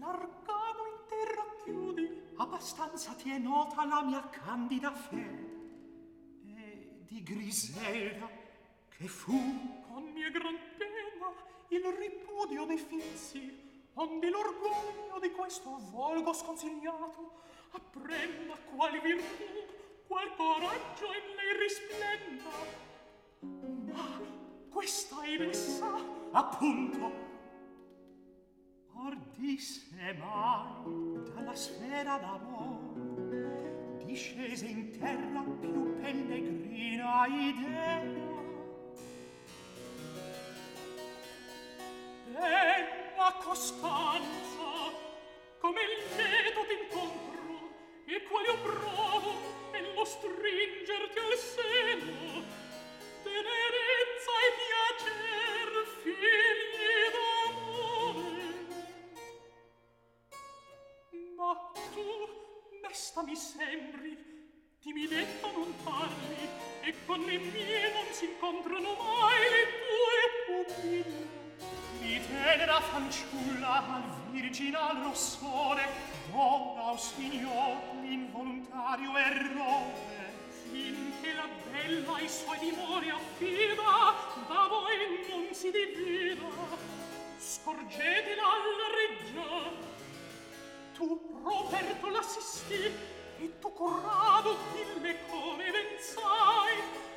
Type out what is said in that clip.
l'arcano in terra chiudi, abbastanza ti è nota la mia candida fe. E di Griselda, che fu con mia gran pena il ripudio dei finzi, onde l'orgoglio di questo volgo sconsigliato apprenda qual virtù, qual coraggio in lei risplenda. Ma questa è essa, appunto, or disse mai dalla sfera d'amor discese in terra più pellegrina idea. Bella Costanza, come il lieto t'incontro, e quale io provo nello stringerti al seno, tenerezza e piacer, figli d'amore. Ma tu, mesta mi sembri, timidetta non parli, e con le mie non si incontrano mai le tue pupille. Di tenera fanciulla al virginal rossore dona, o signor, l'involontario errore. Finché la bella ai suoi dimori affida, da voi non si divida. Scorgetela alla reggia. Tu, Roberto, l'assisti, e tu, Corrado, dille come ben sai,